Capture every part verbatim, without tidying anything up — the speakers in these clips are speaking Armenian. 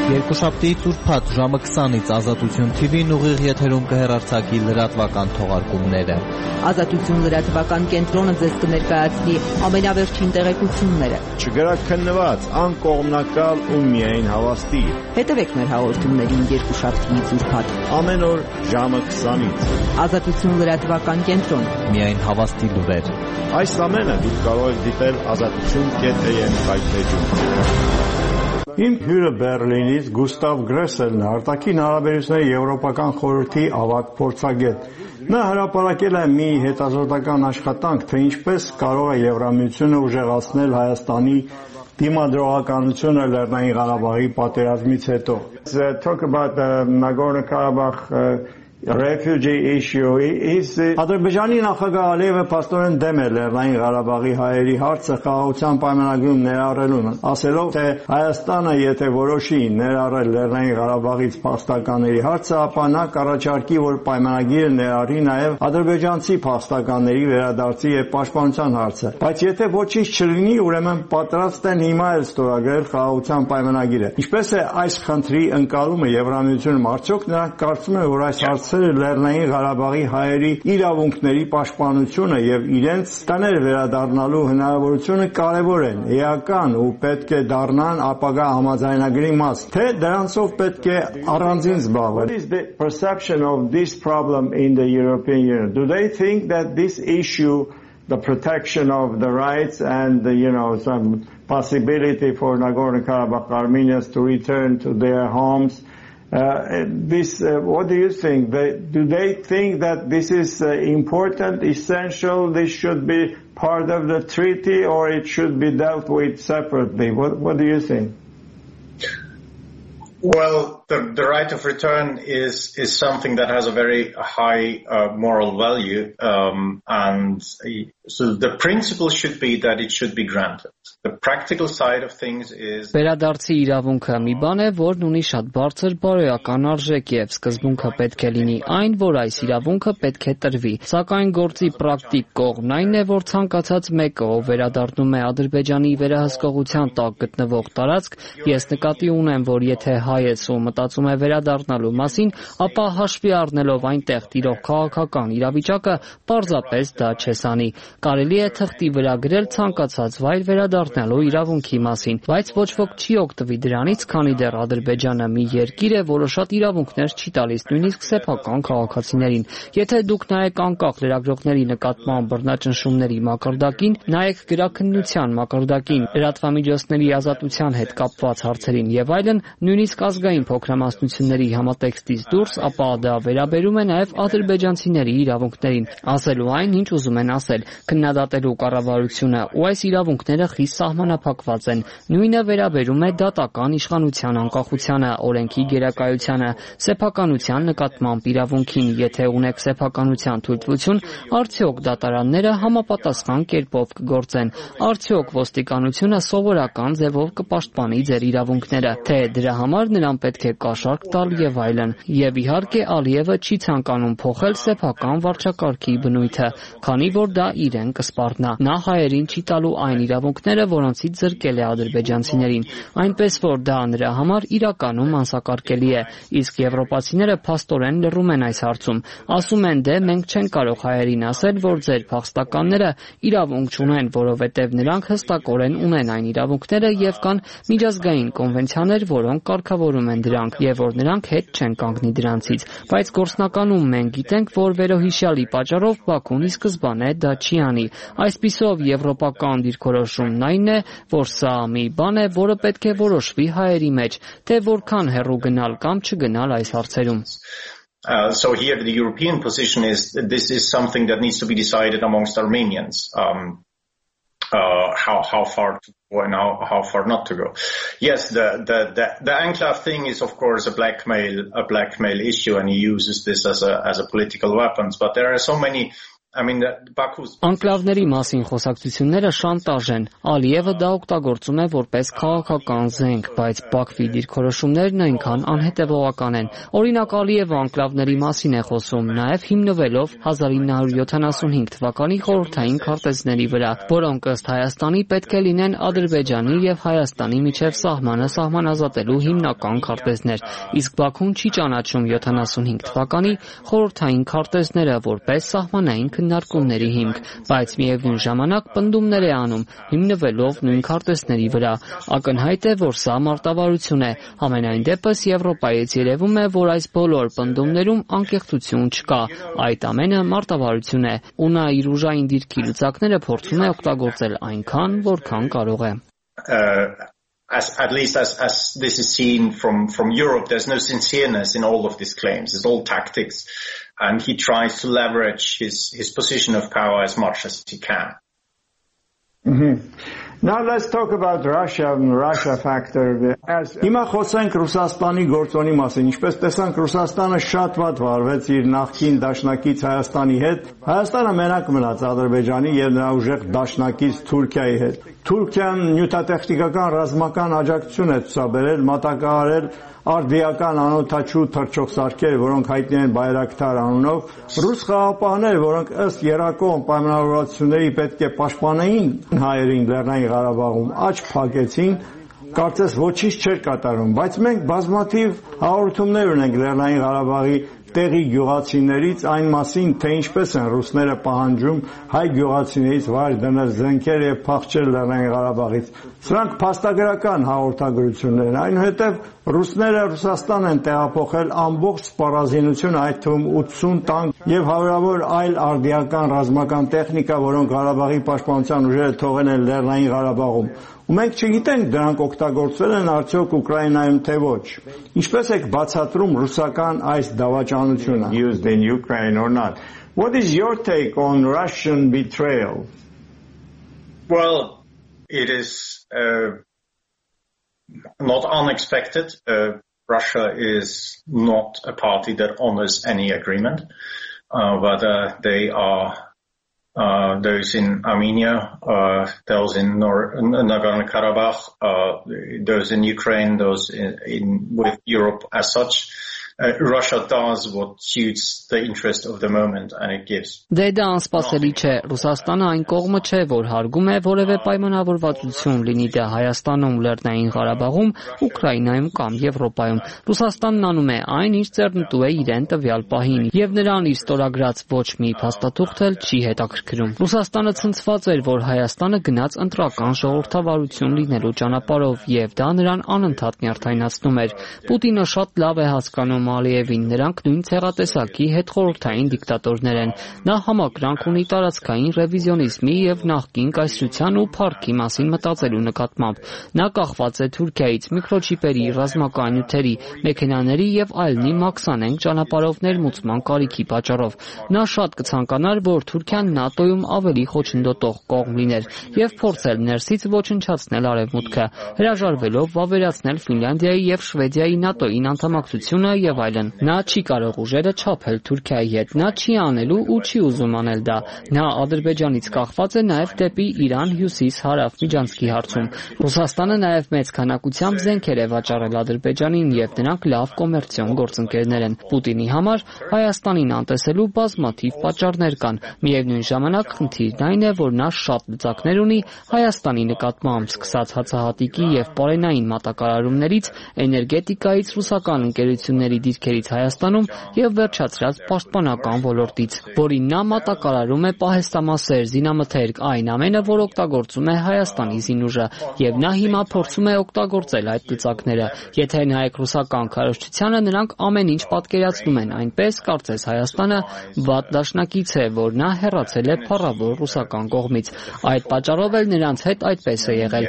Երկուշաբթի ծուրփաթ ժամը քսանից Ազատություն թի վին ուղիղ եթերում կհեռարձակի լրատվական թողարկումները։ Ազատություն լրատվական կենտրոնը ձեզ կներկայացնի ամենավերջին տեղեկությունները։ Չգրաքննված, անկողմնակալ ու միայն հավաստի։ Հետևեք մեր հաղորդումներին երկուշաբթի ծուրփաթ ամեն օր ժամը քսանից։ Ազատություն լրատվական կենտրոն։ Միայն հավաստի լուրեր։ Այս ամենը դուք կարող եք դիտել ազատություն կետ էյ էմ վայբպեջում։ Իմ հյուրը Բերլինից Գուստավ Գրեսելն է, արտաքին հարաբերությունների եվրոպական խորհրդի ավագ փորձագետ։ Նա հրապարակել է մի հետազոտական աշխատանք, թե ինչպես կարող է Եվրամիությունը ուժեղացնել Հայաստանի դիմադրողականությունը Լեռնային Ղարաբաղի պատերազմից հետո։ Talk about the Nagorno-Karabakh refugee issue is Ադրբեջանի նախագահ Ալիևը փաստորեն դեմ է Լեռնային Ղարաբաղի հայերի հարցը խաղաղության պայմանագրում ներառելուն, ասելով, թե Հայաստանը եթե որոշի ներառել Լեռնային Ղարաբաղից փախստականների հարցը, ապա նա կառաջարկի, որ պայմանագիրը ներառի նաև ադրբեջանցի փախստականների վերադարձի եւ պաշտպանության հարցը։ Բայց եթե ոչինչ չլինի, ուրեմն պատրաստ են հիմա էլ ստորագրել խաղաղության պայմանագիրը։ Ինչպես է այս խնդրի ընկալումը Եվրամիությունում, արդյոք նրանք կարծում են, որ այս հարցը Լեռնային Ղարաբաղի հայերի իրավունքների պաշտպանությունը եւ իրենց տներ վերադառնալու հնարավորությունը կարեւոր են, էական ու պետք է դառնան ապագա համաձայնագրի մաս, թե դրանցով պետք է առանձին զբաղվել։ What is the perception of this problem in the European Union? Do they think that this issue, the protection of the rights and the, you know, some possibility for Nagorno-Karabakh Armenians to return to their homes, Uh, this, uh, what do you think? They, do they think that this is uh, important, essential, this should be part of the treaty, or it should be dealt with separately? What, what do you think? Well, the, the right of return is, is something that has a very high uh, moral value, um, and so the principle should be that it should be granted. The practical side of things is Վերադարձի իրավունքը մի բան է, որն ունի շատ բարձր բարոյական արժեք եւ սկզբունքը պետք է լինի այն, որ այս իրավունքը պետք է տրվի։ Սակայն գործի պրակտիկ կողմն այն է, որ ցանկացած մեկը, ով վերադառնում է Ադրբեջանի վերահսկողության տակ գտնվող տարածք, ես նկատի ունեմ, որ եթե հայ է ու մտածում է վերադառնալու մասին, ապա հաշվի առնելով այնտեղ տիրող քաղաքական իրավիճակը, պարզապես դա չեսանի։ Կարելի է թղթի վրա գրել ցանկացած վայր վերադառնալու իրավունքի մասին, բայց ոչ ոք չի օգտվի դրանից, քանի դեռ Ադրբեջանը մի երկիր է, որը շատ իրավունքներ չի տալիս նույնիսկ սեփական քաղաքացիներին։ Եթե դուք նայեք անկախ լրագրողների նկատմամբ բռնաճնշումների մակարդակին, նայեք գրաքննության մակարդակին, լրատվամիջոցների ազատության հետ կապված հարցերին եւ այլն, նույնիսկ ազգային փոքրամասնությունների համատեքստից դուրս, ապա դա վերաբերում է նաև ադրբեջանցիների իրավունքներին, ասելու այն, ինչ ուզում են ասել, քննադատելու կառավարությունը, ու այս իրավունքները խիստ սահմանափակված են։ Նույնը վերաբերում է դատական իշխանության անկախությանը, օրենքի գերակայությանը, սեփականության նկատմամբ իրավունքին, եթե ունեք սեփականության թույլտվություն, արդյոք դատարանները համապատասխան կերպով կգործեն, արդյոք ոստիկանությունը սովորական ձևով կպաշտպանի ձեր իրավունքները, թե դրա համար նրան պետք է կաշառք տալ եւ այլն։ Եվ իհարկե Ալիևը չի ցանկանում փոխել սեփական վարչակարգի բնույթը, քանի որ դա իրեն կսպառնա։ Նա հայերին չի տալու այն իրավունքները, որոնցից զրկել է ադրբեջանցիներին, այնպես որ դա նրա համար իրականում անսակարկելի է, իսկ եվրոպացիները փաստորեն լռում են այս հարցում։ Ասում են, դե մենք չենք կարող հայերին ասել, որ ձեր փախստականները իրավունք չունեն, որովհետև նրանք հստակորեն ունեն այն իրավունքները եւ կան միջազգային կոնվենցիաներ, որոնք կարգավորում են դրանք եւ որ նրանք հետ չեն կանգնի դրանցից, բայց գործնականում մենք գիտենք, որ վերոհիշյալի պատճառով Բաքուն ի սկզբանե դա չի անի։ Այսպիսով եվրոպական դիրքորոշումն այն է, որ սա մի բան է, որը պետք է որոշվի հայերի մեջ, թե որքան հեռու գնալ կամ չգնալ այս հարցերում։ Uh, so here the European position is that this is something that needs to be decided amongst Armenians. Um, Uh, how how far to go and how, how far not to go. Yes, the, the, the, the enclave thing is of course a blackmail a blackmail issue, and he uses this as a as a political weapon. But there are so many I mean, Baku's Անկլավների մասին խոսակցությունները շանտաժ են։ Ալիևը դա օգտագործում է որպես քաղաքական զենք, բայց Բաքվի դիրքորոշումներն այնքան անհետևողական են։ Օրինակ, Ալիևը անկլավների մասին է խոսում, նաև հիմնվելով հազար ինը հարյուր յոթանասունհինգ թվականի խորհրդային քարտեզների վրա, որոնք ըստ Հայաստանի պետք է լինեն Ադրբեջանի եւ Հայաստանի միջև սահմանը սահմանազատելու հիմնական քարտեզներ։ Իսկ Բաքուն չի ճանաչում յոթանասունհինգ թվականի խորհրդային քարտեզները որպես սահմանային քննարկումների հիմք, բայց միևնույն ժամանակ պնդումներ է անում հիմնվելով նույն քարտեզների վրա։ Ակնհայտ է, որ սա մարտավարություն է։ Համենայն դեպս Եվրոպայից երևում է, որ այս բոլոր պնդումներում անկեղծություն չկա։ Այդ ամենը մարտավարություն է, ու նա իր ուժային դիրքի լծակները փորձում է օգտագործել այնքան, որքան կարող է։ As, at least as, as this is seen from, from Europe, there's no sincereness in all of these claims. It's all tactics. And he tries to leverage his, his position of power as much as he can. Mm-hmm. Now let's talk about Russia and Russia factor. As Հիմա խոսենք Ռուսաստանի գործոնի մասին։ Ինչպես տեսանք, Ռուսաստանը շատ վատ վարվեց իր նախկին դաշնակից Հայաստանի հետ։ Հայաստանը մենակ մնաց Ադրբեջանի եւ նրա ուժեղ դաշնակից Թուրքիայի հետ։ Թուրքիան նյութատեխնիկական ռազմական աջակցություն է ցուցաբերել, մատակարարել արդիական անօթաչու թռչող սարքեր, որոնք հայտնի են Բայրակթար անունով, ռուս խաղապահներ, որոնք ըստ Երակոմ պայմանավորվածությունների պետք է պաշտպանեին հայերին Լեռնային Ղարաբաղում, աչք փակեցին, կարծես ոչինչ չէր կատարում, բայց մենք բազմաթիվ հաղորդումներ ունենք Լեռնային Ղարաբաղի տեղի գյուղացիներից այն մասին, թե ինչպես են ռուսները պահանջում հայ գյուղացիներից վայր դնել զենքեր եւ փախչել Լեռնային Ղարաբաղից։ Սրանք փաստագրական հաղորդագրություններ են, այնուհետև ռուսները Ռուսաստան են տեղափոխել ամբողջ սպառազինություն, այդ թվում ութսուն տանկ եւ հարյուրավոր այլ արդիական ռազմական տեխնիկա, որոնք Ղարաբաղի պաշտպանության ուժերը թողել են Լեռնային Ղարաբաղում։ Ու մենք չգիտենք դրանք օգտագործվել են արդյոք Ուկրաինայում թե ոչ։ Ինչպես եք բացատրում ռուսական այս դավաճանությունը used in Ukraine or not? What is your take on Russian betrayal? Well, it is uh, not unexpected. Uh, Russia is not a party that honors any agreement, uh, whether they are Uh, those in Armenia, uh, those in Nor- Nagorno-Karabakh, uh, those in Ukraine, those in, in with Europe as such. Uh, Russia does what suits the interest of the moment and it gives. Դե դա անսպասելի չէ, Ռուսաստանը այն կողմը չէ, որ հարգում է որևէ պայմանավորվածություն, լինի դա Հայաստանում, Լեռնային Ղարաբաղում, Ուկրաինայում կամ Եվրոպայում։ Ռուսաստանն անում է այն, ինչ ձեռնտու է իրեն տվյալ պահին, եւ նրան իր ստորագրած ոչ մի փաստաթուղթ էլ չի հետաքրքրում։ Ռուսաստանը ցնցված էր, որ Հայաստանը գնաց ընտրական ժողովրդավարություն լինելու ճանապարհով եւ դա նրան անընդհատ նյարդայնացնում էր։ Պուտինը շատ լավ է հասկանում Ալիևին, նրանք նույն ցեղատեսակի հետխորհրդային դիկտատորներ են։ Նա համակրանք ունի տարածքային ռևիզիոնիզմի եւ նախկին կայսրության ու փառքի մասին մտածելու նկատմամբ։ Նա կախված է Թուրքիայից, միկրոչիպերի, ռազմական նյութերի, մեքենաների եւ այլնի մաքսանենգ ճանապարհով ներմուծման կարիքի պատճառով։ Նա շատ կցանկանար, որ Թուրքիան ՆԱՏՕ-ում ավելի խոչընդոտող կողմ լիներ եւ փորձել ներսից ոչնչացնել արևմուտքը, հրաժարվելով վավերացնել Ֆինլանդիայի եւ Շվեդիայի ՆԱՏՕ-ին անդամակցությունը եւ այլն։ Նա չի կարող ուժերը չափել Թուրքիայի հետ, նա չի անելու ու չի ուզում անել դա։ Նա Ադրբեջանից կախված է նաև դեպի Իրան հյուսիս-հարավ միջանցքի հարցում։ Ռուսաստանը նաև մեծ քանակությամբ զենքեր է վաճառել Ադրբեջանին եւ նրանք լավ կոմերցիոն գործընկերներ են։ Պուտինի համար Հայաստանին անտեսելու բազմաթիվ պատճառներ կան։ Միևնույն ժամանակ խնդիրն այն է, որ նա շատ լծակներ ունի Հայաստանի նկատմամբ, սկսած հացահատիկի եւ պարենային մատակարարումներից, էներգետիկայից, ռուսական ընկերությունների դիրքերից Հայաստանում եւ վերջացրած պաշտպանական ոլորտից, որին նա մատակարարում է պահեստամասեր, զինամթերք, այն ամենը, որ օգտագործում է Հայաստանի զինուժը, եւ նա հիմա փորձում է օգտագործել այդ լծակները։ Եթե նայեք ռուսական քարոզչությանը, նրանք ամեն ինչ պատկերացնում են այնպես, կարծես Հայաստանը վատ դաշնակից է, որ նա հեռացել է փառավոր ռուսական կողմից։ Այդ պատճառով էլ նրանց հետ այդպես է եղել։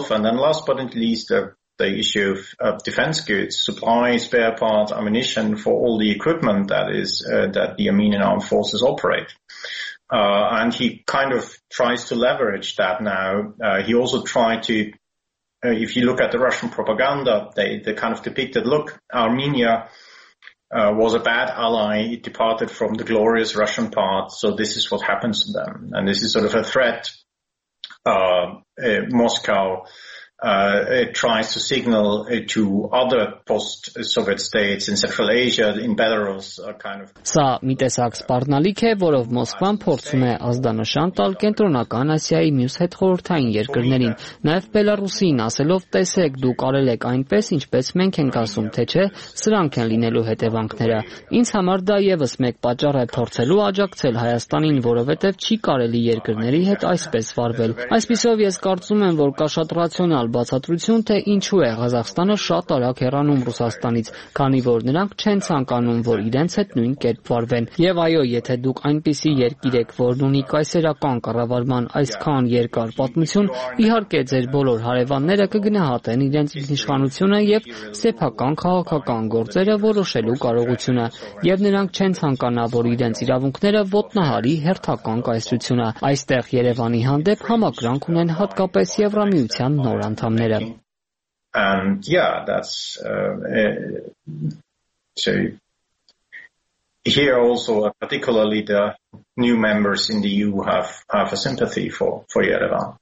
The issue of uh, defense goods, supply, spare parts, ammunition for all the equipment that is uh, that the Armenian armed forces operate. Uh, and he kind of tries to leverage that now. Uh, he also tried to, uh, if you look at the Russian propaganda, they, they kind of depicted, look, Armenia uh, was a bad ally. It departed from the glorious Russian path. So this is what happens to them. And this is sort of a threat. Uh, uh, Moscow uh, it tries to signal uh, to other post-Soviet states in Central Asia, in Belarus, uh, kind of. Սա մի տեսակ սպառնալիք է, որով Մոսկվան փորձում է ազդանշան տալ Կենտրոնական Ասիայի մյուս հետխորհրդային երկրներին, նաև Բելարուսին, ասելով՝ տեսեք, դուք արել եք այնպես, ինչպես մենք ենք ասում, թե չէ, սրանք են լինելու հետևանքները։ Ինձ համար դա եւս մեկ պատճառ է փորձելու աջակցել Հայաստանին, որովհետեւ չի կարելի երկրների հետ այսպես վարվել։ Այսպիսով ես կարծում եմ, որ կա շատ ռացիոնալ բացատրություն, թե ինչու է Ղազախստանը շատ արագ հեռանում Ռուսաստանից, քանի որ նրանք չեն ցանկանում, որ իրենց հետ նույն կերպ վարվեն։ Եվ այո, եթե դուք այնպիսի երկիր եք, որն ունի կայսերական կառավարման այսքան երկար պատմություն, իհարկե ձեր բոլոր հարևանները կգնահատեն իրենց ինքնիշխանությունը եւ սեփական քաղաքական գործերը որոշելու կարողությունը, եւ նրանք չեն ցանկանա, որ իրենց իրավունքները ոտնահարի հերթական կայսրությունը։ Այստեղ Երևանի հանդեպ համակրանք ունեն հատկապես Եվրամիության նոր անդամները։ And yeah, that's uh, uh, so here also, uh, particularly the new members in the E U have, have a sympathy for, for Yerevan.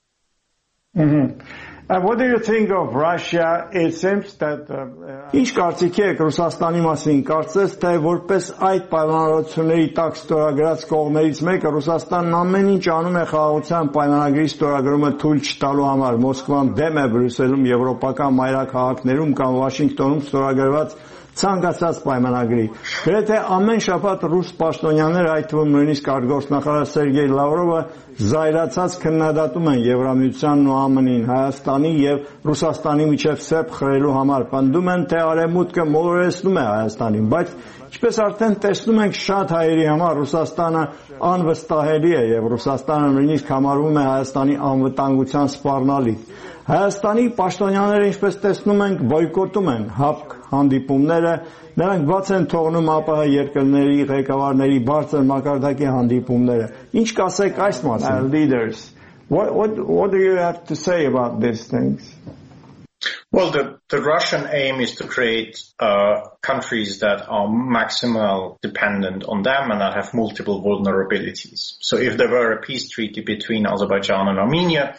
Mm-hmm. And what do you think of Russia? It seems that Ինչ կարծիքի եք Ռուսաստանի մասին, կարծես թե որպես այդ պայմանավորությունների տակ ստորագրած կողմերից մեկը Ռուսաստանն ամեն ինչ անում է խաղաղության պայմանագրի ստորագրումը թույլ չտալու համար։ Մոսկվան դեմ է Բրյուսելում, եվրոպական մայրաքաղաքներում կամ Վաշինգտոնում ստորագրված ցանկացած պայմանագրի։ Գրեթե ամեն շաբաթ ռուս պաշտոնյաները, այդ թվում նույնիսկ արտգործնախարար Սերգեյ Լավրովը զայրացած քննադատում են Եվրամիությանն ու ԱՄՆ-ին, Հայաստանի եւ Ռուսաստանի միջև սեպ խրելու համար, պնդում են, թե Արևմուտքը մոլորեցնում է Հայաստանին, բայց ինչպես արդեն տեսնում ենք, շատ հայերի համար Ռուսաստանը անվստահելի է եւ Ռուսաստանը նույնիսկ համարվում է Հայաստանի անվտանգության սպառնալիք։ Հայաստանի պաշտոնյաները, ինչպես տեսնում ենք, բոյկոտում են ՀԱՊԿ հանդիպումները, նրանք բաց են թողնում ԱՊՀ երկրների ղեկավարների բարձր մակարդակի հանդիպումները։ Ինչ կասեք այս մասին? Leaders. What what what do you have to say about these things? Well, the, the Russian aim is to create uh, countries that are maximal dependent on them and that have multiple vulnerabilities. So if there were a peace treaty between Azerbaijan and Armenia,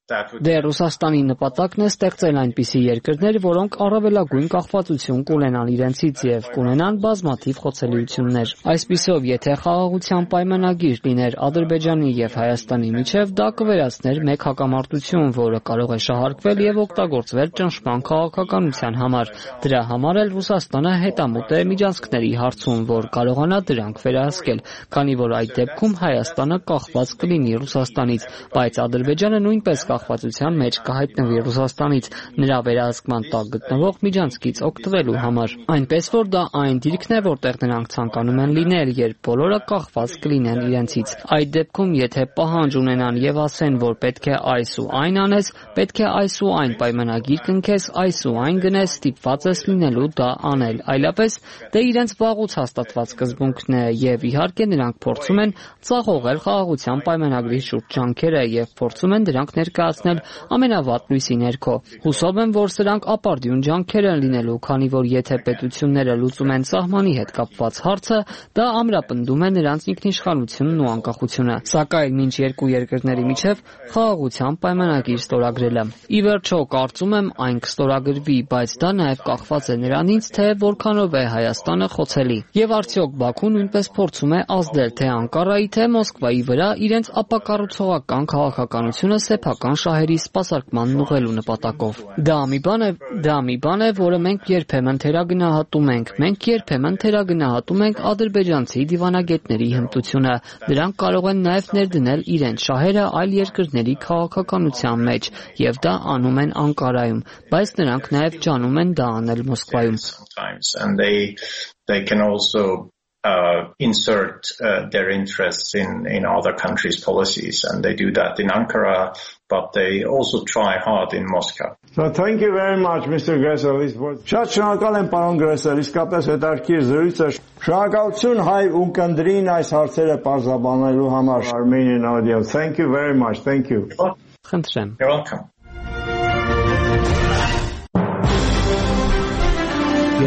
Դե Ռուսաստանի նպատակն է ստեղծել այնպիսի երկրներ, որոնք առավելագույն կախվածություն կունենան իրենցից եւ կունենան բազմաթիվ խոցելիություններ։ Այսպիսով, եթե խաղաղության պայմանագիր լիներ Ադրբեջանի եւ Հայաստանի միջև, դա կվերացներ մեկ հակամարտություն, որը կարող է շահարկվել եւ օգտագործվել ճնշման քաղաքականության համար։ Դրա համար էլ Ռուսաստանը հետամուտ է միջանցքների հարցում, որ կարողանա դրանք վերահսկել, քանի որ այդ դեպքում Հայաստանը կախված կլինի Ռուսաստանից, բայց Ադրբեջանը նույնպես կախվածության մեջ կհայտնվի Ռուսաստանից նրա վերահսկման տակ գտնվող միջանցքից օգտվելու համար։ Այնպես որ դա այն դիրքն է, որտեղ նրանք ցանկանում են լինել, երբ բոլորը կախված կլինեն իրենցից։ Այդ դեպքում, եթե պահանջ ունենան եւ ասեն, որ պետք է այս ու այն անես, պետք է այս ու այն պայմանագիր կնքես, այս ու այն գնես, ստիպված ես լինելու դա անել։ Այլապես դե իրենց վաղուց հաստատված սկզբունքն է եւ իհարկե նրանք փորձում են ծախողել խաղաղության պայմանագրի շուրջ ջանքերը եւ փորձում են դրանք ներկայացնել ամենավատ լույսի ներքո։ Հուսով եմ, որ սրանք ապարդյուն ջանքեր են լինելու, քանի որ եթե պետությունները լուծում են սահմանի հետ կապված հարցը, դա ամրապնդում է նրանց ինքնիշխանությունն ու անկախությունը։ Սակայն մինչ երկու երկրների միջև խաղաղության պայմանագիր ստորագրելը։ Ի վերջո, կարծում եմ այն կստորագրվի, բայց դա նաև կախված է նրանից, թե որքանով է Հայաստանը խոցելի։ Եվ արդյոք Բաքուն նույնպես փորձում է ազդել թե Անկարայի, թե Մոսկվայի վրա իրենց ապակառուցողական քաղաքականությունը սեփական շահերի սպասարկման ուղղելու նպատակով։ Դա մի բան է, դա մի բան է, որը մենք երբեմն թերագնահատում ենք։ Մենք երբեմն թերագնահատում ենք ադրբեջանցի դիվանագետների հմտությունը։ Դրանք կարող են նաև ներդնել իրենց շահերը այլ երկրների քաղաքականության մեջ, եւ դա անում են Անկարայում, բայց նրանք նաև ջանում են դա անել Մոսկվայում։ And they they can also Uh, insert uh, their interests in, in other countries' policies, and they do that in Ankara, but they also try hard in Moscow. So thank you very much, Mister Gressel. Շատ շնորհակալ եմ, պարոն Gressel, իսկապես հետաքրքիր զրույց է։ Շնորհակալություն հայ ունկնդրին այս հարցերը պարզաբանելու համար Armenian Audio. Thank you very much. Thank you. Խնդրեմ։ You're welcome.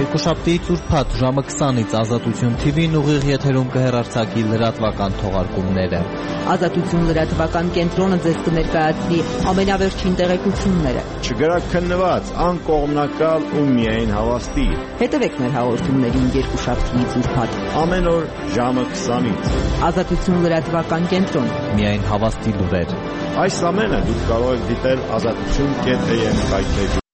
Երկուշաբթիից ուրբաթ ժամը քսանից Ազատություն թի վին ուղիղ եթերում կհեռարձակի լրատվական թողարկումները։ Ազատություն լրատվական կենտրոնը ձեզ կներկայացնի ամենավերջին տեղեկությունները։ Չգրաքննված, անկողմնակալ ու միայն հավաստի։ Հետևեք մեր հաղորդումներին երկուշաբթիից ուրբաթ Ամեն օր ժամը քսանից։ Ազատություն լրատվական կենտրոն։ Միայն հավաստի լուրեր։ Այս ամենը դուք կարող եք դիտել ազատություն կետ էյ էմ կայքէջում։